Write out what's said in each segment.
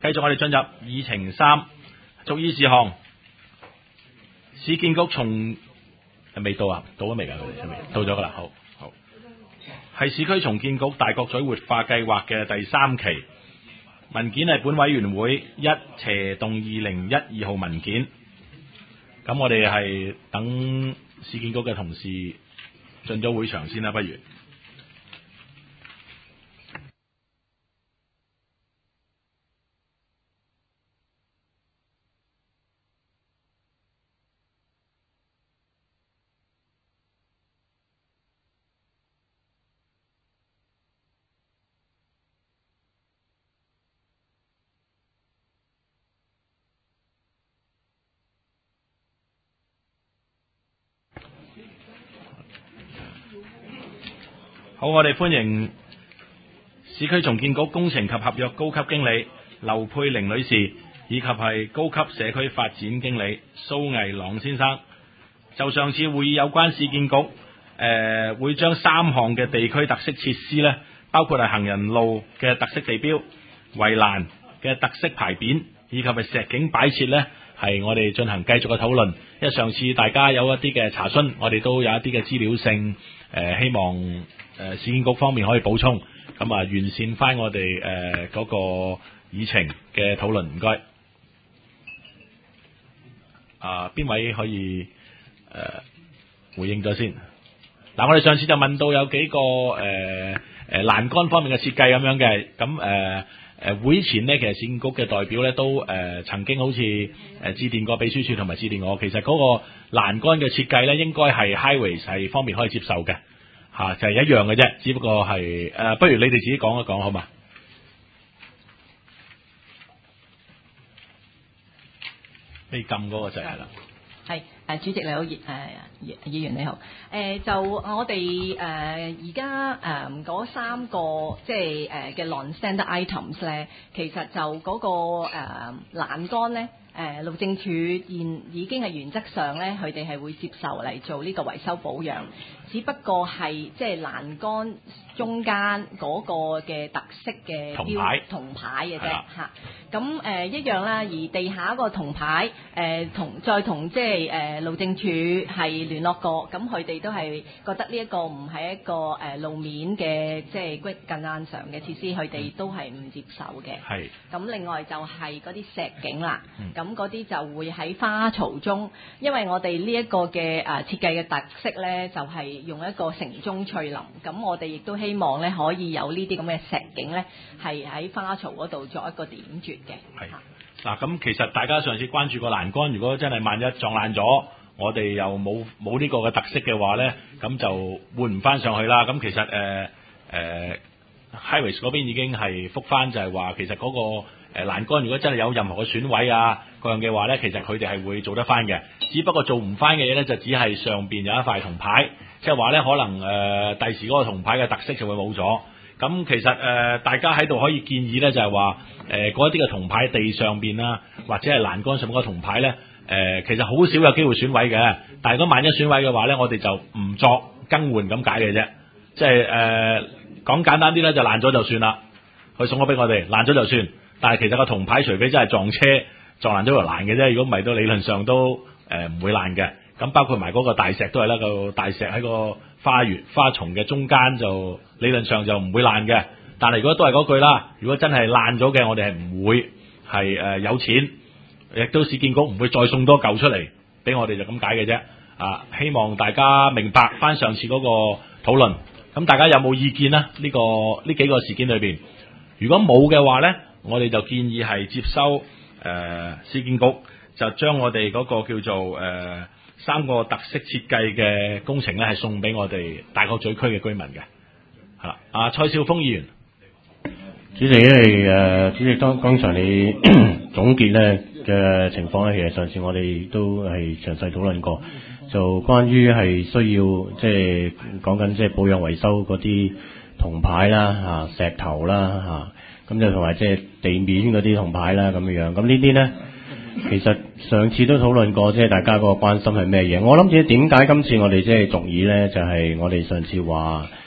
繼續我哋進入議程3，續議事項。市建局從未到啊？到咗未㗎？佢哋到咗㗎啦。好，係市區重建局大角咀活化計劃嘅第3期文件，係本委員會1/2012號文件。咁我哋係等市建局嘅同事進咗會場先啦，不如。好，我哋歡迎市區重建局工程及合約高級經理劉佩玲女士，以及係高級社區發展經理蘇毅朗先生。就上次會議有關市建局會將3項嘅地區特色設施呢，包括係行人路嘅特色地標、圍欄嘅特色牌匾，以及係石景擺設呢，係我哋進行繼續嘅討論。因為上次大家有一啲嘅查詢，我哋都有一啲嘅資料性，希望市建局方面可以補充，咁完善翻我哋嗰個議程嘅討論。唔該。邊位可以回應咗先？嗱，我哋上次就問到有幾個欄杆方面嘅設計咁樣嘅，咁會前呢，其實市建局嘅代表呢都曾經好似致電過秘書處同埋致電我，其實嗰個欄杆嘅設計呢，應該係 highways 係方面可以接受嘅。就係一樣嘅啫，只不過係不如你哋自己講一講好嘛？你撳嗰個掣係啦。 係主席你好，議員你好。就我哋而家嗰3個即係嘅 non-standard items 咧，其實就嗰個欄杆咧，路政署已經係原則上咧，佢哋係會接受嚟做呢個維修保養，只不過係即係欄杆中間嗰個嘅特色嘅銅牌嘅啫嚇。咁一樣啦，而地下個銅牌再同即係路政署係聯絡過，咁佢哋都係覺得呢一個唔係一個路面嘅即係近岸上嘅設施，佢哋都係唔接受嘅。係。咁另外就係嗰啲石景啦，咁嗰啲就會喺花槽中，因為我哋呢一個嘅設計嘅特色咧，就係用一個城中翠林，咁我哋亦都希望咧可以有呢啲咁嘅石景咧，係喺花槽嗰度作一個點綴嘅。係。嗱，咁其實大家上次關注個欄杆，如果真係萬一撞爛咗，我哋又冇呢個嘅特色嘅話咧，咁就換唔翻上去啦。咁其實Highways 嗰邊已經係覆翻，就係話其實嗰個欄杆如果真係有任何嘅損毀啊各樣嘅話咧，其實佢哋係會做得翻嘅。只不過做唔翻嘅嘢咧，就只係上邊有一塊銅牌，即係話咧可能第時嗰個銅牌嘅特色就會冇咗。咁其實大家喺度可以建議咧，就係話嗰一啲嘅銅牌地上邊啦，或者係欄杆上面嗰個銅牌咧，其實好少有機會損毀嘅。但係如果萬一損毀嘅話咧，我哋就唔作更換咁解嘅啫。即係講簡單啲咧，就爛咗就算啦，佢送咗俾我哋，爛咗就算。但係其實個銅牌除非真係撞車撞爛咗就爛嘅啫，如果唔係都理論上都唔會爛嘅。咁包括埋嗰個大石都係啦，個大石喺個花叢嘅中間就理論上就唔會爛嘅。但係如果都係嗰句啦，如果真係爛咗嘅，我哋係唔會係有錢，亦都市建局唔會再送多嚿出嚟俾我哋，就咁解嘅啫。希望大家明白翻上次嗰個討論。咁大家有冇意見呢？呢幾個事件裏邊，如果冇嘅話呢，我哋就建議係接收市建局就將我哋嗰個叫做3個特色設計嘅工程咧，係送俾我哋大角咀區嘅居民嘅。係啦，蔡少峰議員。 主席，因為主席剛才你總結咧嘅情況咧，其實上次我哋都係詳細討論過，就關於係需要即係講緊即係保養維修嗰啲銅牌啦、石頭啦咁就同埋即係地面嗰啲銅牌啦咁樣。咁呢啲咧，其實上次都討論過，即係大家嗰個關心係咩嘢？我諗住點解今次我哋即係續議咧，就係我哋上次話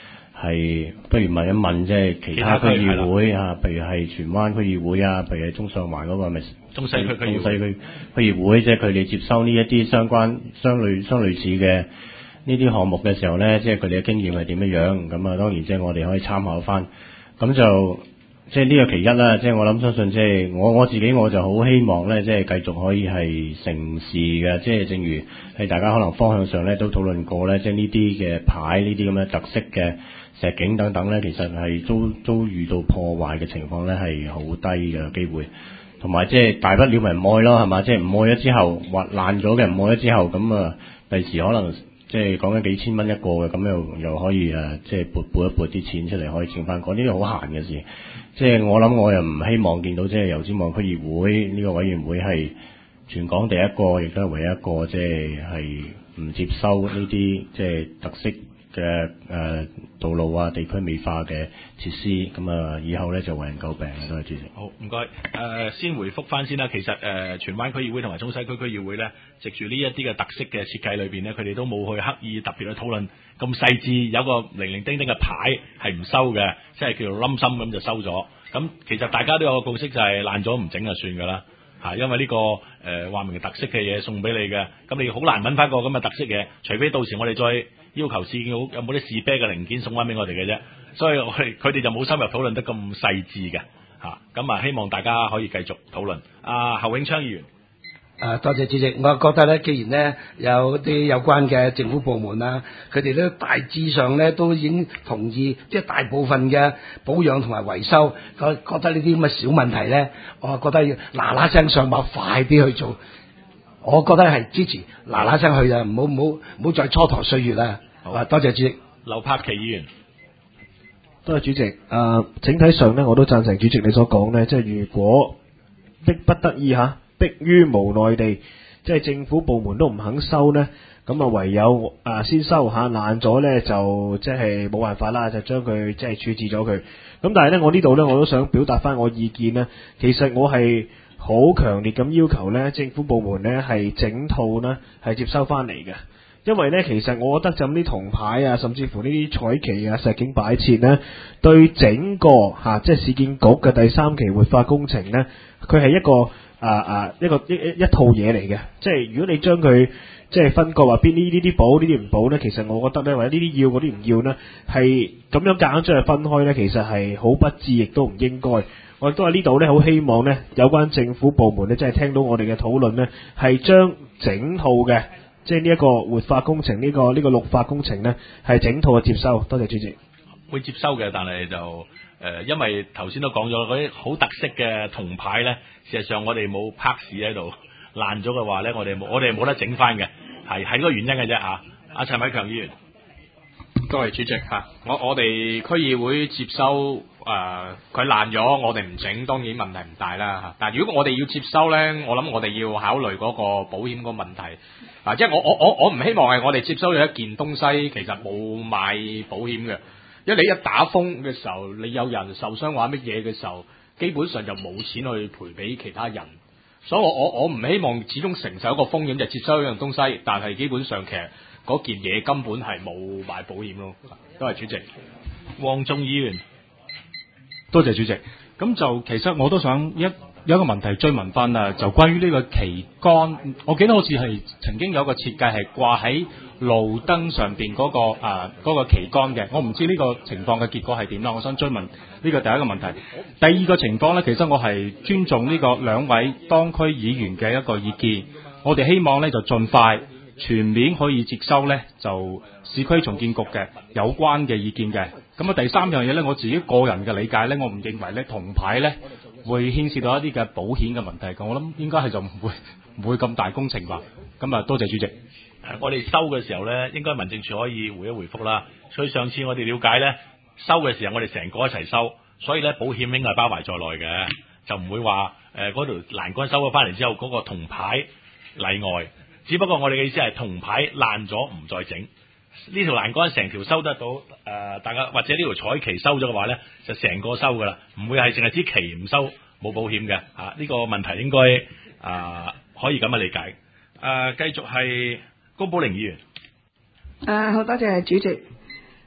係不如問一問即係其他區議會啊，譬如係荃灣區議會啊，譬如係中上環嗰個咪中西區區議會，即係佢哋接收呢一啲相類似嘅呢啲項目嘅時候咧，即係佢哋嘅經驗係點樣？咁啊，當然即係我哋可以參考翻。咁就即係呢個其一啦。即係我諗相信，即係我自己我就好希望咧，即係繼續可以係成事嘅。即係正如係大家可能方向上咧都討論過咧，即係呢啲嘅牌，呢啲咁嘅特色嘅石景等等咧，其實係遭遇到破壞嘅情況咧係好低嘅機會。同埋即係大不了咪唔愛咯，係嘛？即係唔愛咗之後，滑爛咗嘅唔愛咗之後，咁啊第時可能即係講緊幾千蚊一個嘅，咁又可以即係撥一撥啲錢出嚟，可以剩翻嗰啲好閒嘅事。即係我諗我又唔希望見到即係油尖旺區議會呢個委員會係全港第一個，亦都係唯一一個即係唔接收呢啲即係特色嘅道路啊、地區美化嘅設施，咁啊以後咧就為人詬病嘅。多謝主席。 好，唔該。先回覆翻先啦。其實荃灣區議會同埋中西區區議會咧，藉住呢一啲嘅特色嘅設計裏邊咧，佢哋都冇去刻意特別去討論咁細緻，有個零零丁丁嘅牌係唔收嘅，即係叫做冧心咁就收咗。咁其實大家都有個共識，就係爛咗唔整就算㗎啦。因為呢個話明特色嘅嘢送俾你嘅，咁你好難揾翻個咁嘅特色嘢，除非到時我哋再要求市建局有冇啲士啤嘅零件送翻俾我哋嘅啫。所以佢哋就冇深入討論得咁細緻嘅嚇。咁希望大家可以繼續討論。侯永昌議員。 多謝主席。我覺得咧，既然咧有啲有關嘅政府部門啊，佢哋都大致上咧都已經同意，即係大部分嘅保養同埋維修，覺得呢啲咁嘅小問題咧，我覺得要嗱聲上馬，快啲去做。我覺得係支持嗱聲去啊，唔好再蹉跎歲月啦。好，多謝主席。 劉柏奇議員。 多謝主席。整體上咧，我都贊成主席你所講咧，即係如果迫不得已迫於無奈地，即係政府部門都唔肯收呢，咁啊唯有先收下爛咗呢，就即係冇辦法啦，就將佢即係處置咗佢。咁但係呢，我呢度呢，我都想表達翻我意見呢。其實我係好強烈咁要求呢，政府部門呢係整套呢係接收翻嚟嘅。因為呢，其實我覺得就咁啲銅牌啊，甚至乎呢啲彩旗啊、石景擺設呢，對整個即係市建局嘅第三期活化工程呢，佢係一個一套嘢嚟嘅。即係如果你將佢即係分割話邊呢啲補呢啲唔補呢，其實我覺得呢，或者呢啲要嗰啲唔要呢，係咁樣夾硬將佢分開呢，其實係好不智，亦都唔應該。我亦都喺呢度呢，好希望呢，有關政府部門呢，即係聽到我哋嘅討論呢，係將整套嘅即係呢一個活化工程，呢個綠化工程呢，係整套嘅接收。多謝主席。 會接收嘅，但係就因為頭先都講咗嗰啲好特色嘅銅牌呢，事實上我哋冇拍市喺度，爛咗嘅話呢，我哋冇得整翻嘅，係嗰個原因嘅啫嚇。阿陳偉強議員。 多謝主席嚇。我哋區議會接收佢爛咗，我哋唔整，當然問題唔大啦嚇。但係如果我哋要接收呢，我諗我哋要考慮嗰個保險個問題。即係我唔希望係我哋接收咗一件東西，其實冇買保險嘅。因為你一打風嘅時候，你有人受傷或者乜嘢嘅時候，基本上就冇錢去賠俾其他人。所以我唔希望始終承受一個風險，就接收一樣東西，但係基本上其實嗰件嘢根本係冇買保險咯。多謝主席。 黃仲議員。 多謝主席。咁就其實我都想有一個問題追問翻啊，就關於呢個旗杆，我記得好似係曾經有一個設計係掛喺路燈上邊嗰個旗杆嘅，我唔知呢個情況嘅結果係點啦。我想追問呢個第一個問題。第二個情況呢，其實我係尊重呢個兩位當區議員嘅一個意見，我哋希望呢就盡快全面可以接收呢就市區重建局嘅有關嘅意見嘅。咁第三樣嘢呢，我自己個人嘅理解呢，我唔認為呢銅牌呢會牽涉到一啲嘅保險嘅問題，我諗應該係就唔會咁大工程吧。咁多謝主席。 我哋收嘅時候呢，應該民政處可以回覆啦。所以上次我哋了解呢，收嘅時候我哋成個一齊收，所以呢保險應該係包埋在內嘅，就唔會話嗰條欄杆收咗翻嚟之後嗰個銅牌例外。只不過我哋嘅意思係銅牌爛咗唔再整，呢條欄杆成條收得到大家或者呢條彩旗收咗嘅話呢，就成個收噶啦，唔會係淨係支旗唔收冇保險嘅。呢個問題應該可以咁樣理解。繼續係高寶玲議員。 好多謝主席。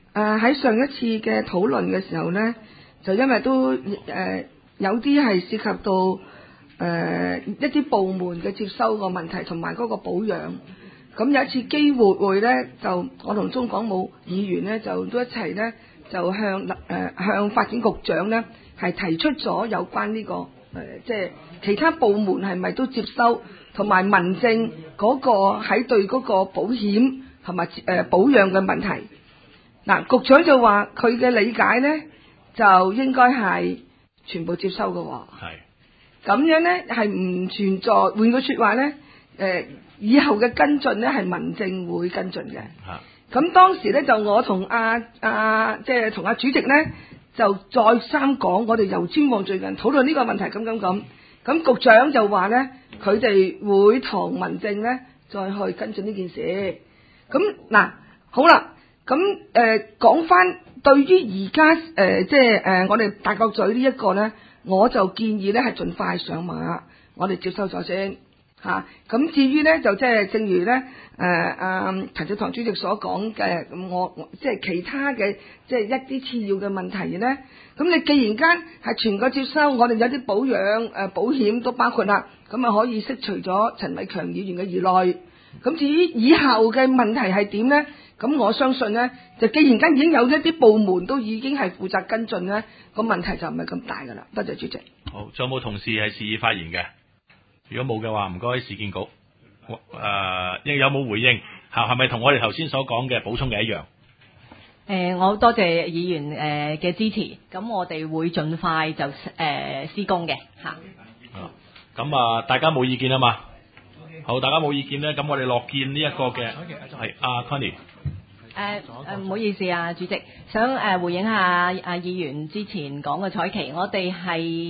喺上一次嘅討論嘅時候呢，就因為都有啲係涉及到一啲部門嘅接收個問題同埋嗰個保養。咁有一次機會呢，就我同中港澳議員呢，就都一齊呢，就向發展局長呢，係提出咗有關呢個即係其他部門係咪都接收，同埋民政嗰個喺對嗰個保險同埋保養嘅問題。嗱，局長就話佢嘅理解呢，就應該係全部接收嘅喎。係咁樣呢，係唔存在。換句説話呢，以後嘅跟進呢，係民政會跟進嘅。咁當時呢，就我同即係同主席呢，就再三講，我哋由專項最近討論呢個問題咁。咁局長就話呢，佢哋會同民政呢再去跟進呢件事。咁嗱，好啦，咁講翻對於而家即係我哋大角咀呢一個呢，我就建議呢係盡快上馬，我哋接收咗先嚇。咁至於呢，就即係正如呢陳志棠主席所講嘅，咁我即係其他嘅即係一啲次要嘅問題呢。咁你既然間係全個接收，我哋有啲保養保險都包括啦，咁啊可以釋除咗陳偉強議員嘅疑慮。咁至於以後嘅問題係點呢？咁我相信呢，就既然間已經有一啲部門都已經係負責跟進呢，個問題就唔係咁大噶啦。多謝主席。 好，仲有冇同事係示意發言嘅？如果冇嘅話，唔該市建局。有冇回應？係咪同我哋頭先所講嘅補充嘅一樣？ 我多謝議員嘅支持，咁我哋會盡快就施工嘅嚇。 咁大家冇意見啊嘛？好，大家冇意見咧，咁我哋樂見呢一個嘅係阿 Connie。 唔好意思啊，主席，想回應下議員之前講嘅彩旗，我哋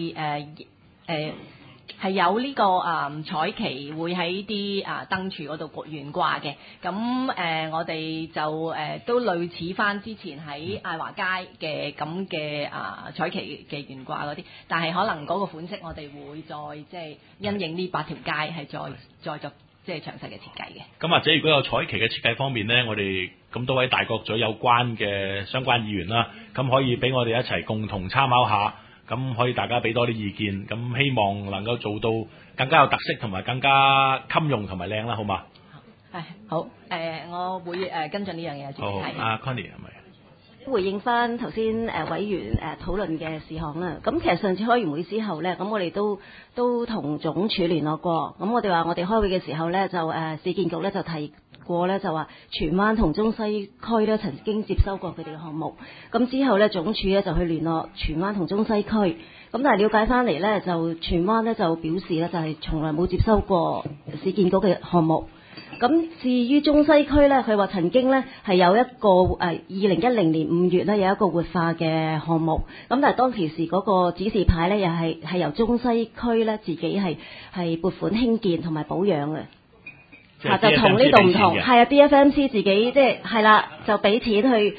係有呢個彩旗會喺啲燈柱嗰度懸掛嘅，咁我哋就都類似翻之前喺愛華街嘅咁嘅彩旗嘅懸掛嗰啲，但係可能嗰個款式我哋會再即係因應呢8條街係再作即係詳細嘅設計嘅。 咁或者如果有彩旗嘅設計方面呢，我哋咁多位大角咀有關嘅相關議員啦，咁可以俾我哋一齊共同參考下。咁可以大家俾多啲意見，咁希望能夠做到更加有特色同埋更加襟用同埋靚啦，好嘛？ 好，我會跟進呢樣嘢。 好，阿 Connie 係咪？ 回應翻頭先委員討論嘅事項啦。咁其實上次開完會之後呢，咁我哋都同總署聯絡過。咁我哋話我哋開會嘅時候呢，就市建局呢就提過呢，就話荃灣同中西區呢曾經接收過佢哋嘅項目。咁之後呢，總署呢就去聯絡荃灣同中西區。咁但係了解翻嚟呢，就荃灣呢就表示呢，就係從來冇接收過市建局嘅項目。咁至於中西區呢，佢話曾經呢係有一個2010年5月呢有一個活化嘅項目，咁但係當其時嗰個指示牌呢，又係由中西區呢自己係撥款興建同埋保養嘅，就同呢度唔同，係啊 DFMC 自己即係啦，就俾錢去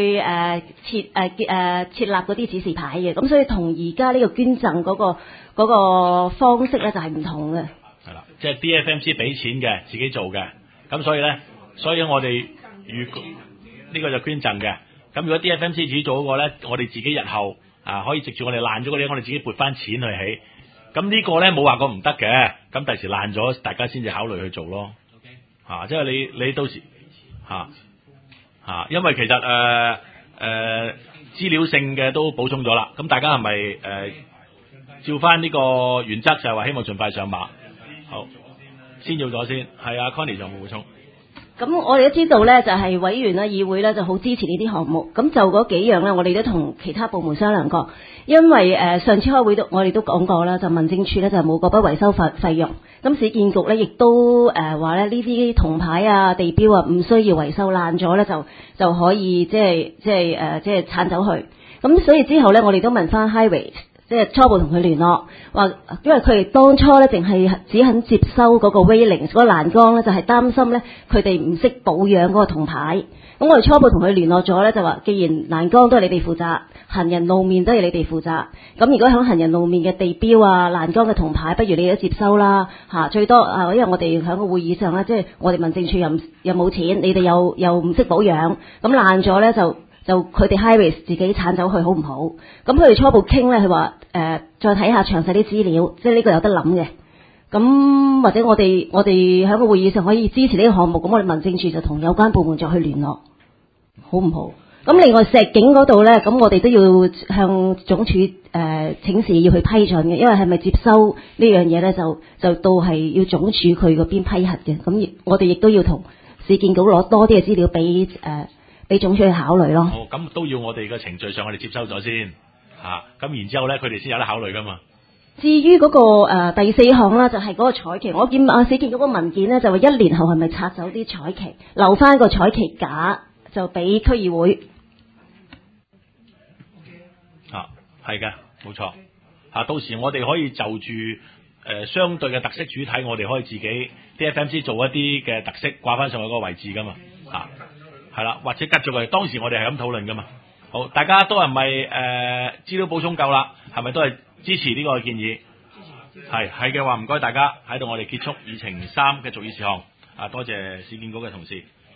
設立嗰啲指示牌嘅，咁所以同而家呢個捐贈嗰個方式呢，就係唔同嘅。 係啦，即係 DFMC 俾錢嘅，自己做嘅，咁所以我哋呢個就捐贈嘅。咁如果 DFMC 自己做嗰個咧，我哋自己日後可以藉住我哋爛咗嗰啲，我哋自己撥翻錢去起。咁呢個咧冇話過唔得嘅，咁第時爛咗，大家先至考慮去做咯。即係你到時因為其實資料性嘅都補充咗啦。咁大家係咪照翻呢個原則，就係話希望盡快上馬？好，先要咗先，係啊 Connie 就冇補充。 咁我哋都知道呢，就係委員啦、議會呢就好支持呢啲項目。咁就嗰幾樣呢，我哋都同其他部門商量過。因為上次開會我哋都講過啦，就民政處呢就冇嗰筆維修費用。咁市建局呢亦都話呢啲銅牌啊、地標啊唔需要維修，爛咗呢就可以即係鏟走去。咁所以之後呢，我哋都問翻 Highway。即係初步同佢聯絡，話因為佢哋當初咧，淨係只肯接收嗰個 railing 嗰個欄杆咧，就係擔心咧佢哋唔識保養嗰個銅牌。咁我哋初步同佢聯絡咗咧，就話既然欄杆都係你哋負責，行人路面都係你哋負責。咁如果喺行人路面嘅地標啊、欄杆嘅銅牌，不如你都接收啦嚇。最多因為我哋喺個會議上咧，即係我哋民政處又冇錢，你哋又唔識保養，咁爛咗咧就就佢哋 high risk 自己鏟走去好唔好？咁佢哋初步傾咧，佢話再睇下詳細啲資料，即係呢個有得諗嘅。咁或者我哋喺個會議上可以支持呢個項目，咁我哋民政處就同有關部門再去聯絡，好唔好？咁另外石景嗰度咧，咁我哋都要向總署請示要去批准嘅，因為係咪接收呢樣嘢咧，就到係要總署佢嗰邊批核嘅。咁我哋亦都要同市建局攞多啲嘅資料俾總署去考慮咯。 哦，咁都要我哋嘅程序上我哋接收咗先嚇，咁然之後咧佢哋先有得考慮噶嘛。 至於嗰個第四項啦，就係嗰個彩旗，我見市建局嗰個文件咧就話1年後係咪拆走啲彩旗，留翻個彩旗架就俾區議會。 係嘅，冇錯。到時我哋可以就住相對嘅特色主體，我哋可以自己 DFMC 做一啲嘅特色掛翻上去嗰個位置噶嘛。係啦，或者吉咗佢。當時我哋係咁討論噶嘛。好，大家都係咪資料補充夠啦？係咪都係支持呢個建議？係嘅話，唔該大家喺度，我哋結束議程3嘅續議事項。多謝市建局嘅同事。